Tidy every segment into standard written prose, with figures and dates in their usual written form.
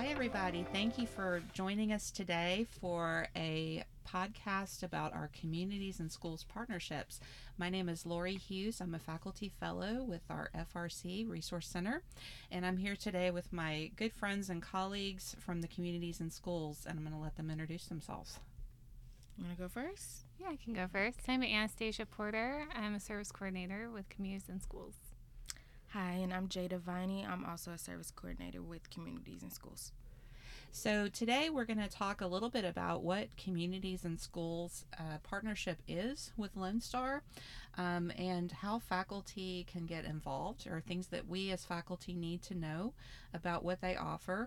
Hi, everybody. Thank you for joining us today for a podcast about our communities and schools partnerships. My name is Lori Hughes. I'm a faculty fellow with our FRC Resource Center, and I'm here today with my good friends and colleagues from the communities and schools, and I'm going to let them introduce themselves. You want to go first? Yeah, I can go first. I'm Anastasia Porter. I'm a service coordinator with Communities and Schools. Hi, and I'm Jada Viney. I'm also a service coordinator with Communities and Schools. So today we're going to talk a little bit about what Communities and Schools partnership is with Lone Star, and how faculty can get involved, or things that we as faculty need to know about what they offer.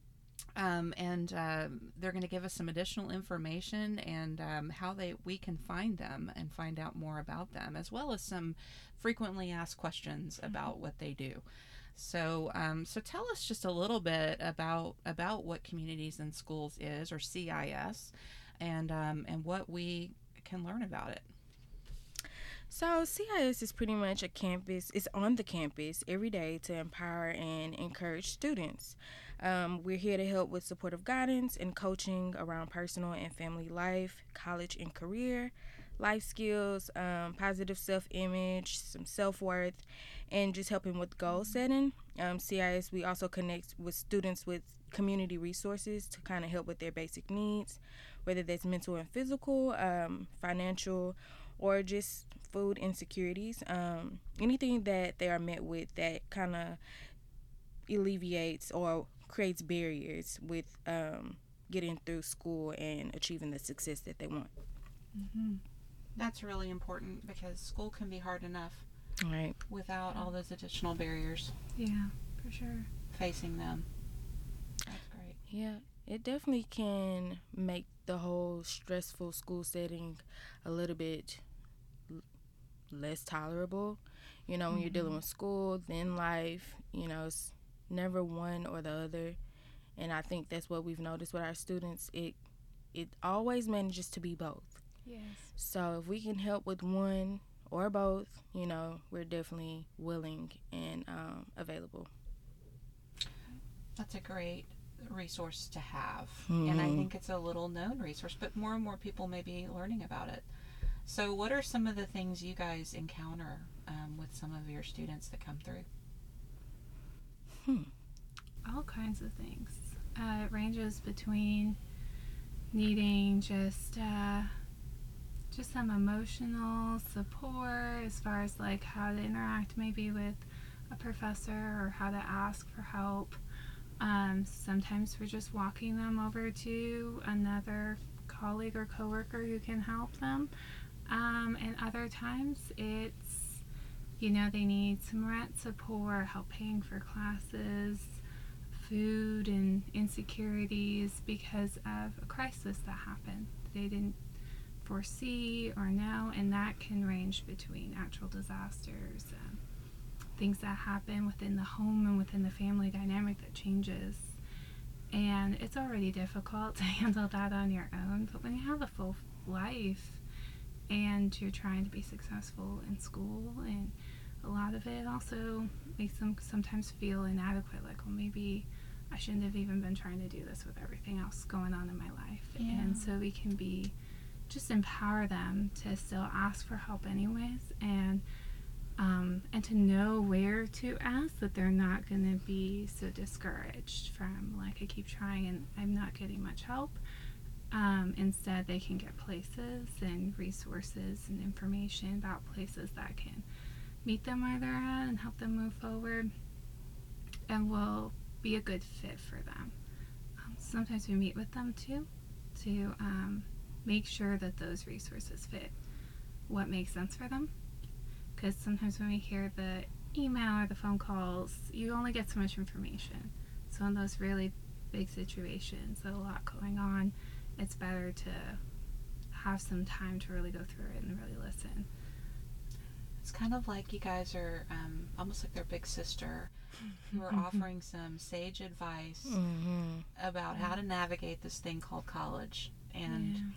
They're going to give us some additional information and how we can find them and find out more about them, as well as some frequently asked questions about what they do. So tell us just a little bit about what Communities and Schools is, or CIS, and what we can learn about it. So CIS is pretty much a campus. It's on the campus every day to empower and encourage students. We're here to help with supportive guidance and coaching around personal and family life, college and career, life skills, positive self-image, some self-worth, and just helping with goal setting. CIS, we also connect with students with community resources to kind of help with their basic needs, whether that's mental and physical, financial, or just food insecurities, anything that they are met with that kind of alleviates or creates barriers with getting through school and achieving the success that they want. Mm-hmm. That's really important, because school can be hard enough without all those additional barriers. Yeah, for sure. Facing them. That's great. Yeah, it definitely can make the whole stressful school setting a little bit less tolerable. You know, when you're dealing with school, then life, it's never one or the other. And I think that's what we've noticed with our students. It always manages to be both. Yes. So if we can help with one or both, we're definitely willing and available. That's a great resource to have. Mm-hmm. And I think it's a little known resource, but more and more people may be learning about it. So what are some of the things you guys encounter with some of your students that come through? All kinds of things. It ranges between needing just some emotional support, as far as like how to interact maybe with a professor, or how to ask for help. Sometimes we're just walking them over to another colleague or coworker who can help them. And other times it's, they need some rent support, help paying for classes, food, and insecurities because of a crisis that happened they didn't foresee or know. And that can range between natural disasters, things that happen within the home and within the family dynamic that changes. And it's already difficult to handle that on your own, but when you have a full life and you're trying to be successful in school, and a lot of it also makes them sometimes feel inadequate, like, well, maybe I shouldn't have even been trying to do this with everything else going on in my life. Yeah. And so we can just empower them to still ask for help anyways, and to know where to ask, that they're not going to be so discouraged from, like, I keep trying and I'm not getting much help. Instead, they can get places and resources and information about places that can meet them where they're at and help them move forward, and will be a good fit for them. Sometimes we meet with them too to make sure that those resources fit what makes sense for them, because sometimes when we hear the email or the phone calls, you only get so much information. So in those really big situations, a lot going on, it's better to have some time to really go through it and really listen. It's kind of like you guys are almost like their big sister, who are offering some sage advice about how to navigate this thing called college. And,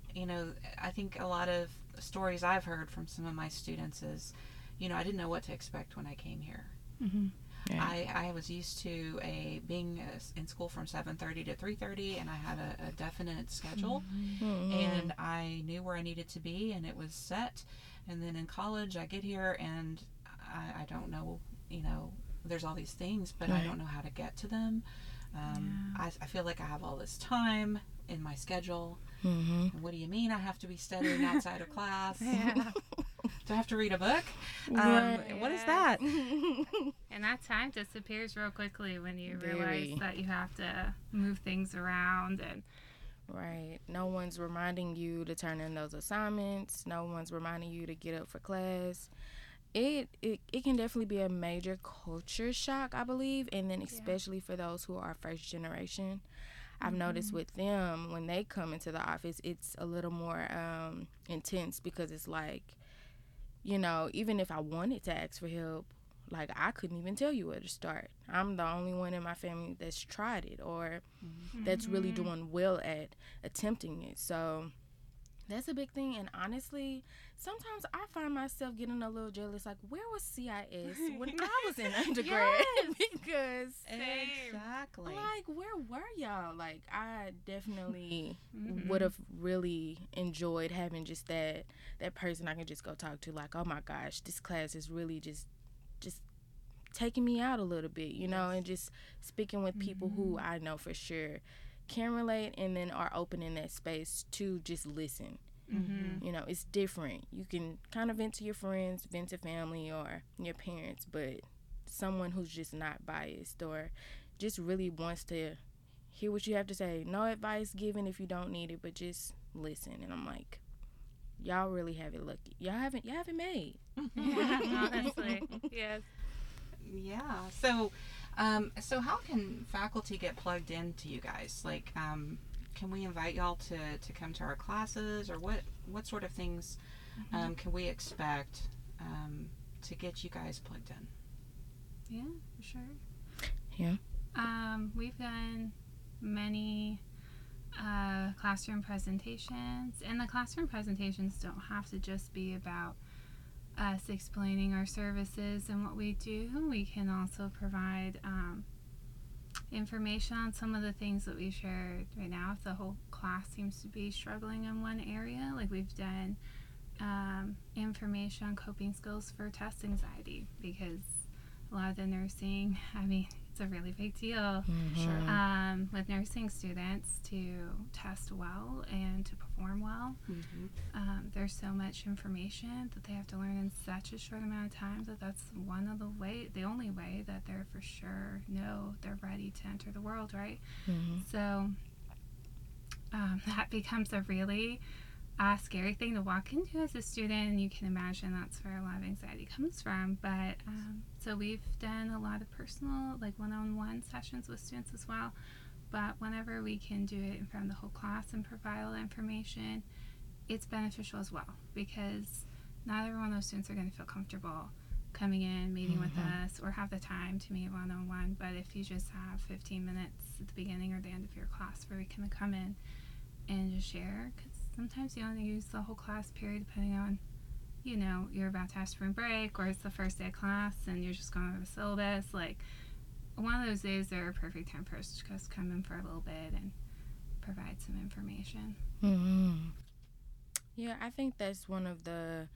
I think a lot of stories I've heard from some of my students is, I didn't know what to expect when I came here. Yeah. I was used to being in school from 7:30 to 3:30, and I had a definite schedule, and I knew where I needed to be, and it was set. And then in college, I get here, and I don't know, there's all these things, but I don't know how to get to them. I feel like I have all this time in my schedule. And what do you mean I have to be studying outside of class? Yeah. Do I have to read a book? Right. What is that? And that time disappears real quickly when you Very. realize that you have to move things around. And Right. No one's reminding you to turn in those assignments. No one's reminding you to get up for class. It can definitely be a major culture shock, I believe, and then especially for those who are first generation. I've noticed with them, when they come into the office, it's a little more intense because it's like, even if I wanted to ask for help, like I couldn't even tell you where to start. I'm the only one in my family that's tried it or that's really doing well at attempting it. So that's a big thing. And honestly, sometimes I find myself getting a little jealous. Like, where was CIS when I was in undergrad? Because Exactly. like, where were y'all? Like, I definitely would have really enjoyed having just that person I can just go talk to. Like, oh my gosh, this class is really just taking me out a little bit, and just speaking with people who I know for sure can relate and then are open in that space to just listen. It's different. You can kind of vent to your friends, vent to family or your parents, but someone who's just not biased or just really wants to hear what you have to say. No advice given if you don't need it, but just listen. And I'm like, y'all really have it lucky. Y'all haven't made. honestly, yes. Yeah. So how can faculty get plugged into you guys? Like, can we invite y'all to come to our classes, or what sort of things can we expect to get you guys plugged in? Yeah, for sure. Yeah. We've done many classroom presentations, and the classroom presentations don't have to just be about us explaining our services and what we do. We can also provide information on some of the things that we shared right now. If the whole class seems to be struggling in one area, like we've done information on coping skills for test anxiety, because a lot of the nursing, it's a really big deal with nursing students to test well and to perform well. There's so much information that they have to learn in such a short amount of time that's the only way that they're for sure they're ready to enter the world, right? So that becomes a really scary thing to walk into as a student, and you can imagine that's where a lot of anxiety comes from. But so we've done a lot of personal, like one-on-one sessions with students as well. But whenever we can do it in front of the whole class and provide all the information, it's beneficial as well, because not every one of those students are going to feel comfortable coming in, meeting with us, or have the time to meet one-on-one. But if you just have 15 minutes at the beginning or the end of your class where we can come in and just share, because sometimes you only use the whole class period depending on, you're about to have spring break or it's the first day of class and you're just going over the syllabus. Like, one of those days are a perfect time for us to just come in for a little bit and provide some information. Yeah, I think that's one of the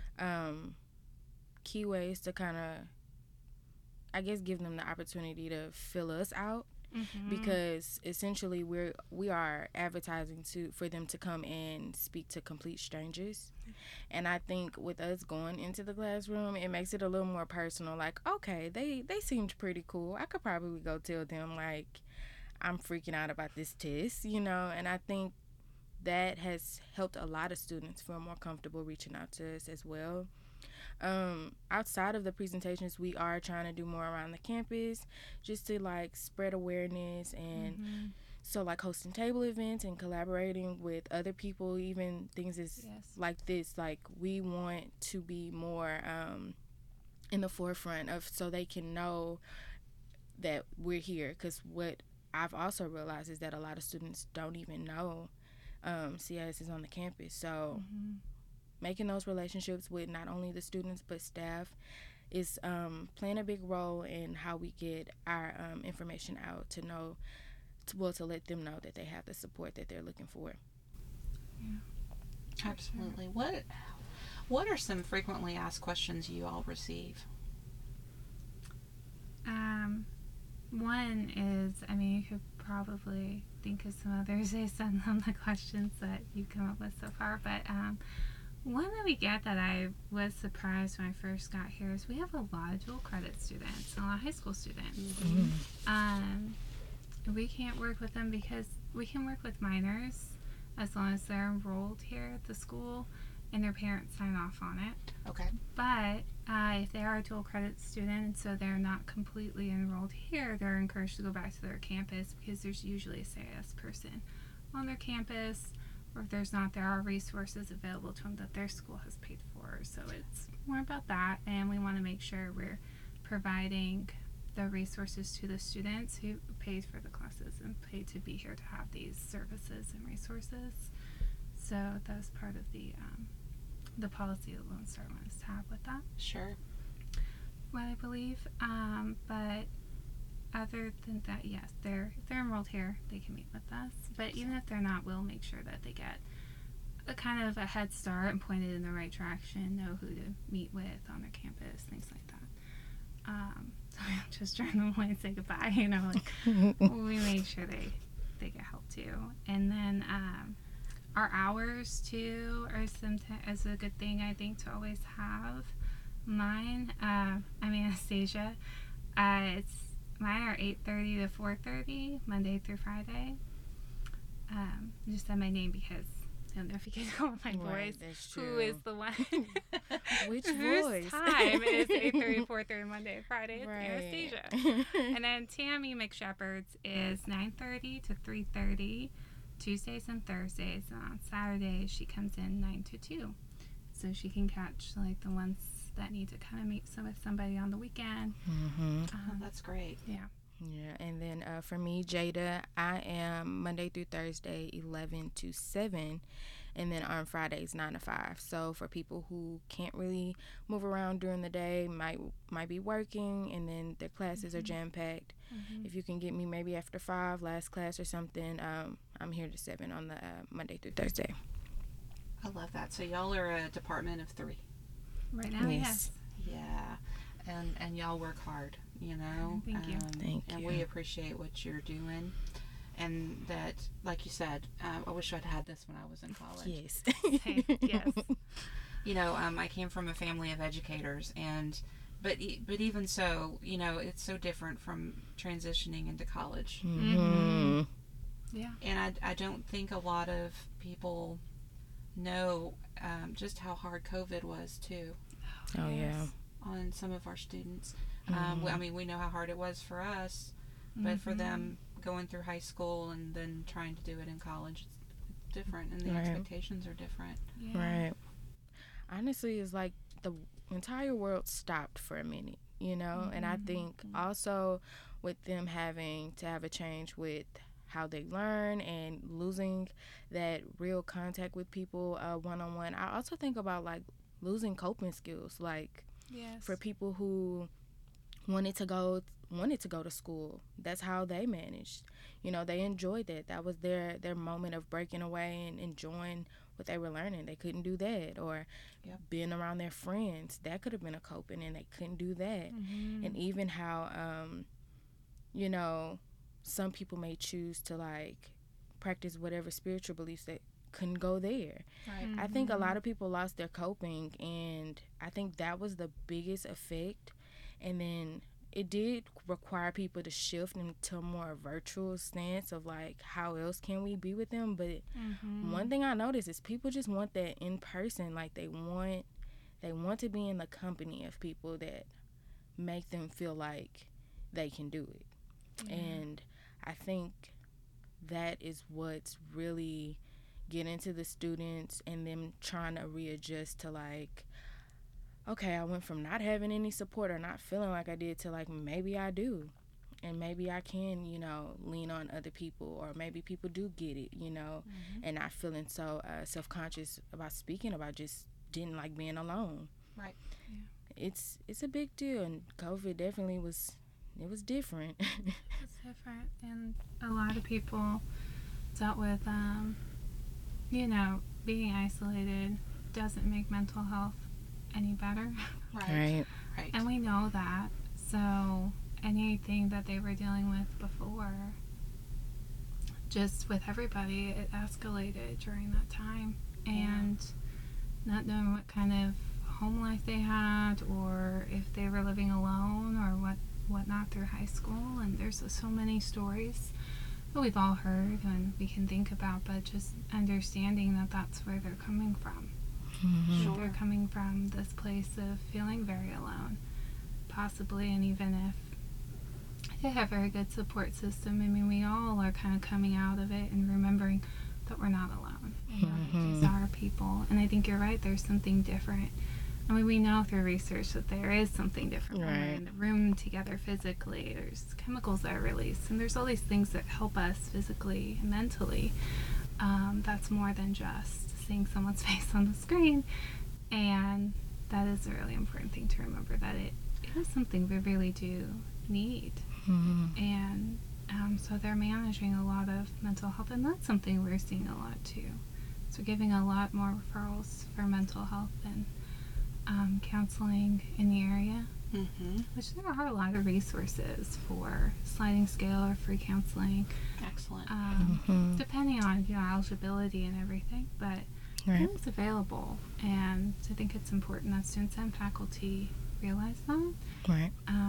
key ways to kind of, I guess, give them the opportunity to fill us out. Because essentially we are advertising for them to come and speak to complete strangers. And I think with us going into the classroom, it makes it a little more personal. Like, okay, they seemed pretty cool. I could probably go tell them, like, I'm freaking out about this test, and I think that has helped a lot of students feel more comfortable reaching out to us as well. Outside of the presentations, we are trying to do more around the campus just to like spread awareness, and so like hosting table events and collaborating with other people, even things like this. Like, we want to be more in the forefront of, so they can know that we're here, because what I've also realized is that a lot of students don't even know CIS is on the campus. So making those relationships with not only the students but staff is playing a big role in how we get our information out to know, to let them know that they have the support that they're looking for. Yeah. Absolutely. What are some frequently asked questions you all receive? One is, I mean, you could probably think of some others based on the questions that you've come up with so far, but one that we get that I was surprised when I first got here is we have a lot of dual credit students, a lot of high school students. We can't work with them because we can work with minors as long as they're enrolled here at the school and their parents sign off on it. Okay. But if they are a dual credit student and so they're not completely enrolled here, they're encouraged to go back to their campus because there's usually a CIS person on their campus, or if there's not, there are resources available to them that their school has paid for. So it's more about that, and we want to make sure we're providing the resources to the students who paid for the classes and paid to be here to have these services and resources. So that was part of the policy that Lone Star wants to have with that. Sure. What I believe. But other than that, yes, if they're enrolled here, they can meet with us. But even if they're not, we'll make sure that they get a kind of a head start and pointed in the right direction, know who to meet with on their campus, things like that. So just during the morning say goodbye, we make sure they get help too. And then our hours too are sometimes a good thing, I think, to always have. Mine, I'm Anastasia. Mine are 8:30 to 4:30, Monday through Friday. Just said my name because I don't know if you can call my voice. That's true. Who is the one? Which Whose voice? time is 8:30, 4:30, Monday, Friday. It's Right. Anastasia. And then Tammy McShepherds is 9:30 to 3:30, Tuesdays and Thursdays. And on Saturdays, she comes in 9 to 2. So she can catch like the ones that need to kind of meet with somebody on the weekend. That's great. Yeah. Yeah, and then for me, Jada, I am Monday through Thursday, 11 to 7, and then on Fridays, 9 to 5. So for people who can't really move around during the day, might be working, and then their classes are jam-packed, if you can get me maybe after 5, last class or something, I'm here to 7 on the Monday through Thursday. I love that. So y'all are a department of 3. Right now, yes. Yeah. And y'all work hard, Thank you. Thank and you. we appreciate what you're doing. And that, like you said, I wish I'd had this when I was in college. Yes. Hey, yes. I came from a family of educators, but even so, it's so different from transitioning into college. Mm-hmm. Yeah. And I don't think a lot of people know just how hard COVID was, too. Oh, yeah. On some of our students. We know how hard it was for us, but for them going through high school and then trying to do it in college, it's different, and the expectations are different. Yeah. Right. Honestly, it's like the entire world stopped for a minute, and I think also with them having to have a change with how they learn and losing that real contact with people one-on-one, I also think about like losing coping skills, like Yes. for people who wanted to go to school. That's how they managed. They enjoyed that. That was their moment of breaking away and enjoying what they were learning. They couldn't do that. Or being around their friends, that could have been a coping, and they couldn't do that. And even how some people may choose to like practice whatever spiritual beliefs that couldn't go there. Right. I think a lot of people lost their coping, and I think that was the biggest effect. And then it did require people to shift into a more virtual stance of like, how else can we be with them? But one thing I noticed is people just want that in person. Like they want to be in the company of people that make them feel like they can do it. Yeah. And I think that is what's really getting to the students and them trying to readjust to like, okay, I went from not having any support or not feeling like I did to like, maybe I do. And maybe I can, lean on other people, or maybe people do get it, and not feeling so self-conscious about speaking about, just didn't like being alone. Right. it's a big deal, and COVID definitely was, it was different. It's different, and a lot of people dealt with, being isolated doesn't make mental health any better. Right. Right. And we know that. So anything that they were dealing with before, just with everybody, it escalated during that time. And not knowing what kind of home life they had, or if they were living alone, or whatnot through high school. And there's so many stories that we've all heard and we can think about, but just understanding that that's where they're coming from. Sure. They're coming from this place of feeling very alone, possibly, and even if they have a very good support system, I mean, we all are kind of coming out of it and remembering that we're not alone, and that these are people. And I think you're right, there's something different. I mean, we know through research that there is something different when we're in the room together physically. There's chemicals that are released, and there's all these things that help us physically and mentally. That's more than just seeing someone's face on the screen, and that is a really important thing to remember, that it is something we really do need. And so they're managing a lot of mental health, and that's something we're seeing a lot too. So giving a lot more referrals for mental health and counseling in the area, which there are a lot of resources for sliding scale or free counseling. Excellent. Depending on eligibility and everything, but it is available, and I think it's important that students and faculty realize that. Right.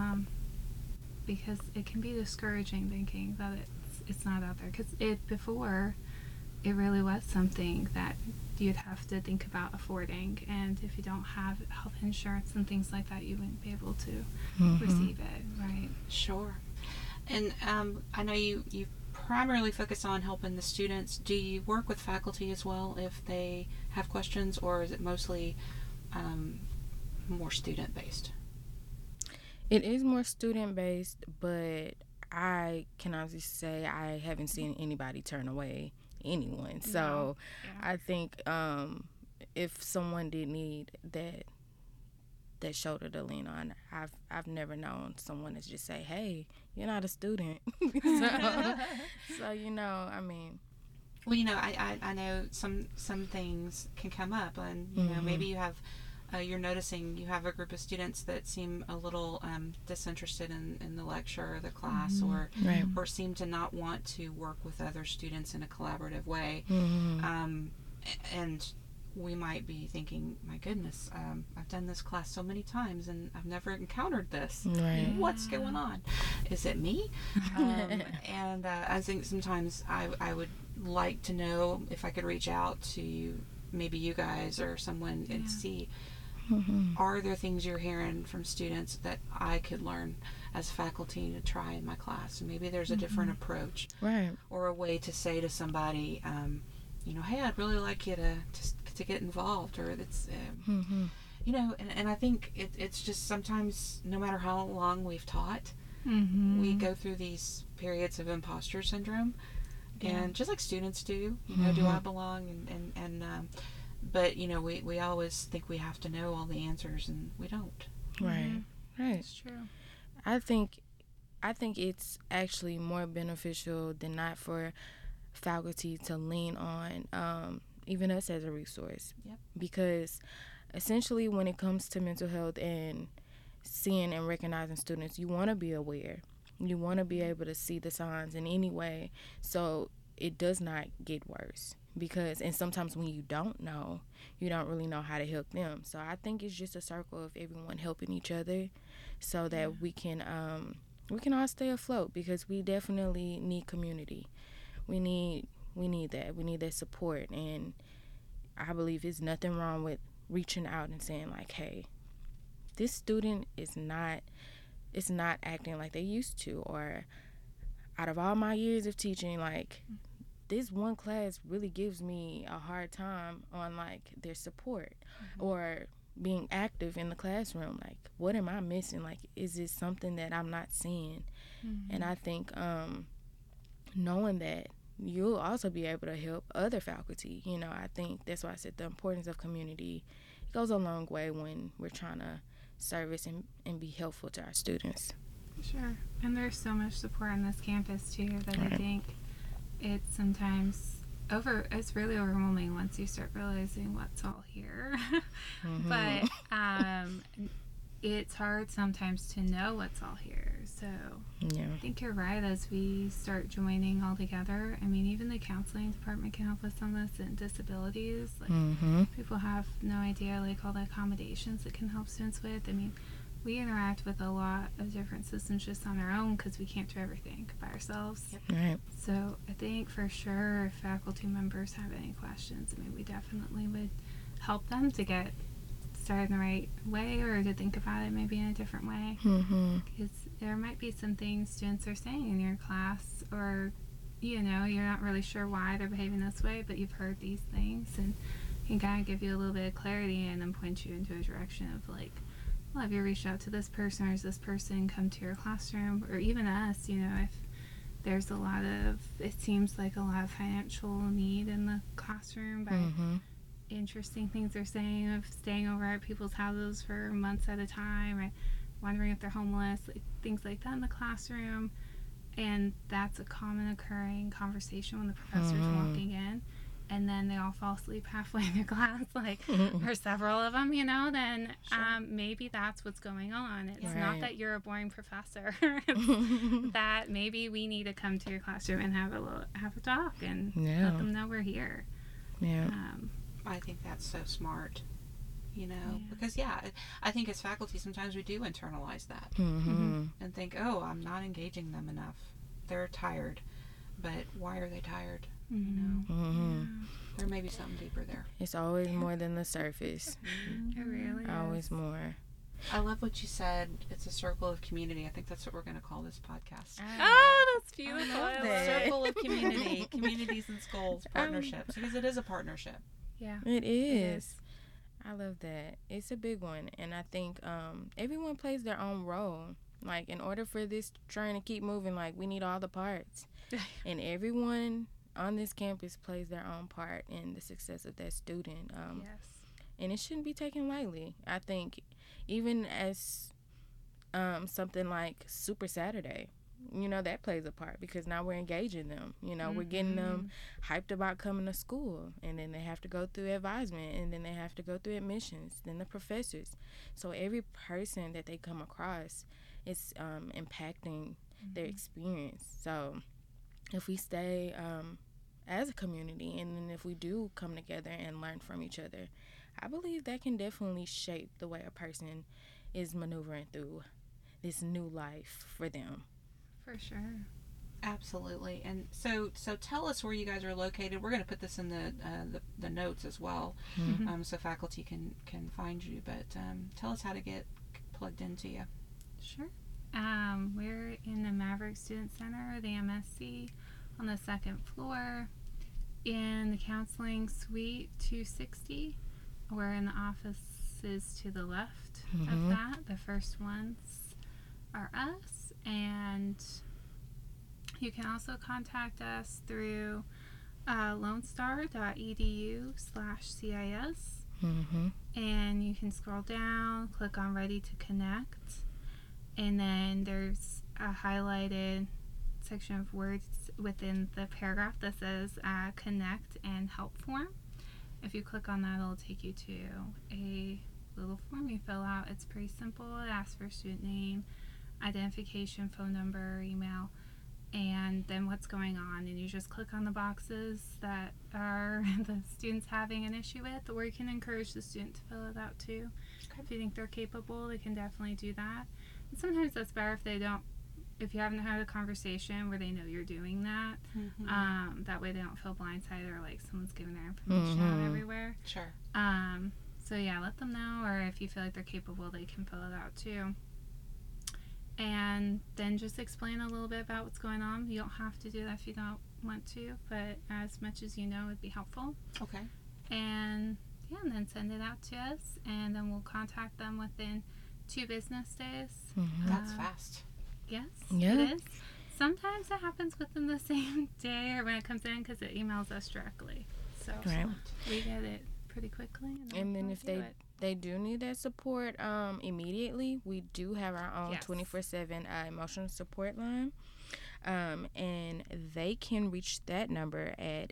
Because it can be discouraging thinking that it's not out there. Because before, it really was something that you'd have to think about affording, and if you don't have health insurance and things like that, you wouldn't be able to receive it, right? Sure. And I know you primarily focus on helping the students. Do you work with faculty as well if they have questions, or is it mostly more student-based? It is more student-based, but I can honestly say I haven't seen anybody turn away anyone. So I think if someone did need that shoulder to lean on, I've never known someone to just say, "Hey, you're not a student." so I mean. Well, I know some things can come up, and maybe you have you're noticing you have a group of students that seem a little disinterested in the lecture or the class, or seem to not want to work with other students in a collaborative way, and we might be thinking, my goodness, I've done this class so many times and I've never encountered this. Right. What's going on? Is it me? And I think sometimes I would like to know if I could reach out to maybe you guys or someone and see, are there things you're hearing from students that I could learn as faculty to try in my class? And maybe there's a different approach, right, or a way to say to somebody, hey, I'd really like you to get involved, or it's, and I think it's just sometimes, no matter how long we've taught, we go through these periods of imposter syndrome, and just like students do, do I belong? But we always think we have to know all the answers, and we don't. Right. It's true. I think it's actually more beneficial than not for faculty to lean on even us as a resource. Yep. Because essentially when it comes to mental health and seeing and recognizing students, you want to be aware. You want to be able to see the signs in any way so it does not get worse. And sometimes when you don't know, you don't really know how to help them. So I think it's just a circle of everyone helping each other so that we can all stay afloat, because we definitely need community. We need that. We need that support. And I believe there's nothing wrong with reaching out and saying, like, hey, this student is not acting like they used to, or out of all my years of teaching, like, this one class really gives me a hard time on, like, their support or being active in the classroom. Like, what am I missing? Like, is this something that I'm not seeing? And I think knowing that, you'll also be able to help other faculty. I think that's why I said the importance of community. It goes a long way when we're trying to service and be helpful to our students. Sure. And there's so much support on this campus too that Right. I think it's sometimes it's really overwhelming once you start realizing what's all here. Mhm. But it's hard sometimes to know what's all here. So Yeah. I think you're right. As we start joining all together, I mean, even the counseling department can help with some of this, and disabilities. Like, Mm-hmm. people have no idea, like, all the accommodations it can help students with. I mean, we interact with a lot of different systems just on our own because we can't do everything by ourselves. Yep. Right. So I think for sure if faculty members have any questions, I mean, we definitely would help them to get started in the right way, or to think about it maybe in a different way. Mm-hmm. Because there might be some things students are saying in your class, or, you know, you're not really sure why they're behaving this way, but you've heard these things, and can kind of give you a little bit of clarity and then point you into a direction of, like, well, have you reached out to this person, or has this person come to your classroom, or even us, you know, if there's a lot of, it seems like a lot of financial need in the classroom by Mm-hmm. interesting things they're saying of staying over at people's houses for months at a time, or wondering if they're homeless, like, things like that in the classroom. And that's a common occurring conversation when the professor's walking in, and then they all fall asleep halfway in their class, like, or several of them, you know, then Sure. Maybe that's what's going on. It's Right. not that you're a boring professor. It's that maybe we need to come to your classroom and have a talk and Yeah. let them know we're here. Yeah. I think that's so smart, you know, Yeah. because I think as faculty sometimes we do internalize that Mm-hmm. and think, oh, I'm not engaging them enough. They're tired, but why are they tired? You know, Mm-hmm. there may be something deeper there. It's always more than the surface. It really is. Always more. I love what you said. It's a circle of community. I think that's what we're going to call this podcast. Oh, that's beautiful. love I that. love it. Circle of community, communities and schools, partnerships, because it is a partnership. Yeah. It is. I love that. It's a big one. And I think everyone plays their own role. Like, in order for this train to keep moving, like, we need all the parts. And everyone on this campus plays their own part in the success of that student. Yes. And it shouldn't be taken lightly. I think even as something like Super Saturday, you know, that plays a part because now we're engaging them. You know, we're getting them hyped about coming to school, and then they have to go through advisement, and then they have to go through admissions, then the professors. So every person that they come across is impacting their experience. So if we stay as a community, and then if we do come together and learn from each other, I believe that can definitely shape the way a person is maneuvering through this new life for them. For sure. Absolutely. And so tell us where you guys are located. We're going to put this in the notes as well, so faculty can find you. But tell us how to get plugged into you. Sure. We're in the Maverick Student Center, the MSC, on the second floor in the counseling suite 260. We're in the offices to the left of that. The first ones are us, and you can also contact us through lonestar.edu/CIS, Mm-hmm. and you can scroll down, click on Ready to Connect, and then there's a highlighted section of words within the paragraph that says Connect and Help Form. If you click on that, it'll take you to a little form you fill out. It's pretty simple. It asks for student name, identification, phone number, email, and then what's going on. And you just click on the boxes that are the student's having an issue with, or you can encourage the student to fill it out too. Okay. If you think they're capable, they can definitely do that. And sometimes that's better if you haven't had a conversation where they know you're doing that. That way they don't feel blindsided or like someone's giving their information out everywhere. Sure. So yeah, let them know, or if you feel like they're capable, they can fill it out too. And then just explain a little bit about what's going on. You don't have to do that if you don't want to, but as much as you know would be helpful. Okay. And yeah, and then send it out to us, and then we'll contact them within 2 business days. That's fast. Yes, Yeah. it is. Sometimes it happens within the same day or when it comes in because it emails us directly. So Right. we get it pretty quickly. And then if do they do need that support immediately, we do have our own Yes. 24/7 emotional support line. And they can reach that number at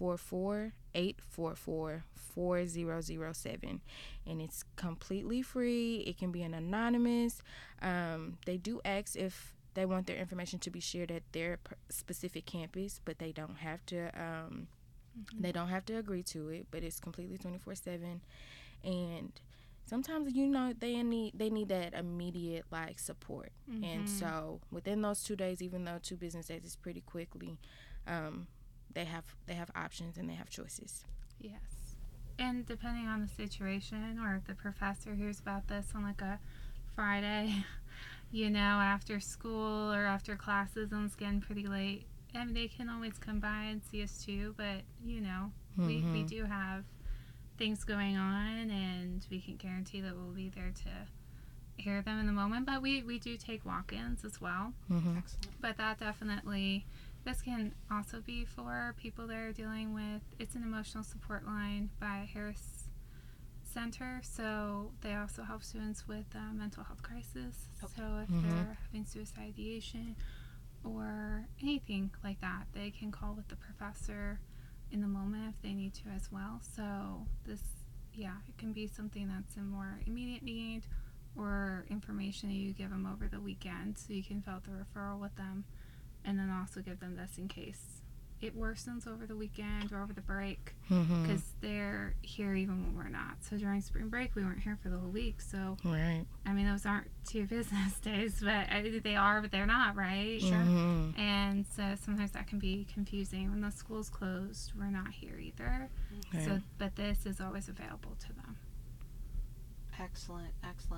844-844-4007. And it's completely free. It can be an anonymous. They do ask if they want their information to be shared at their specific campus, but they don't have to. They don't have to agree to it, but it's completely 24/7. And sometimes they need that immediate like support. And so within those 2 days, even though 2 business days is pretty quickly, they have options and they have choices. Yes. And depending on the situation, or if the professor hears about this on like a Friday, after school or after classes and it's getting pretty late, I mean, they can always come by and see us too, but we do have things going on, and we can guarantee that we'll be there to hear them in the moment. But we do take walk-ins as well. Excellent. But that definitely, this can also be for people that are dealing with, it's an emotional support line by Harris Center, so they also help students with mental health crisis. Okay. So if they're having suicide ideation or anything like that, they can call with the professor in the moment if they need to as well. So this, it can be something that's a more immediate need, or information that you give them over the weekend, so you can fill out the referral with them, and then also give them this in case it worsens over the weekend or over the break, because they're here even when we're not. So during spring break, we weren't here for the whole week. So Right. I mean, those aren't 2 business days, but they are, but they're not, right? Sure. And so sometimes that can be confusing. When the school's closed, we're not here either. Okay. So, but this is always available to them. Excellent.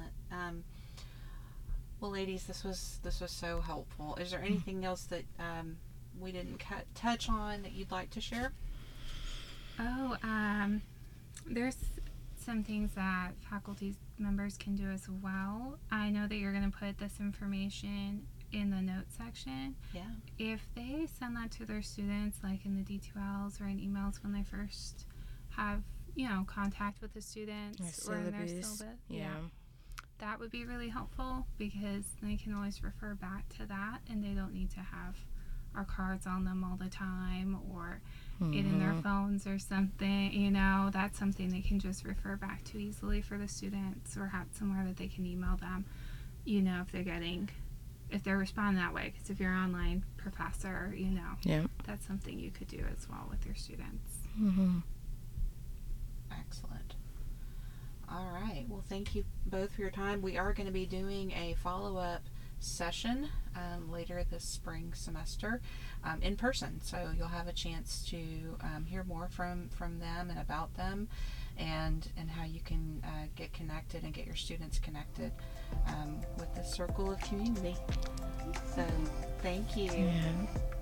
Well, ladies, this was so helpful. Is there anything else that we didn't touch on that you'd like to share? There's some things that faculty members can do as well. I know that you're going to put this information in the notes section. Yeah. If they send that to their students, like in the D2Ls or in emails when they first have, contact with the students or in their syllabus. Yeah. That would be really helpful, because they can always refer back to that, and they don't need to have our cards on them all the time, or it in their phones or something. That's something they can just refer back to easily for the students, or have somewhere that they can email them, if they're responding that way. Because if you're an online professor, that's something you could do as well with your students. Excellent. All right. Well, thank you both for your time. We are going to be doing a follow-up session later this spring semester in person. So you'll have a chance to hear more from them and about them, and how you can get connected and get your students connected with the Circle of Community. So thank you. Yeah.